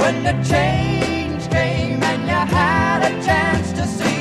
when the change came and you had a chance to see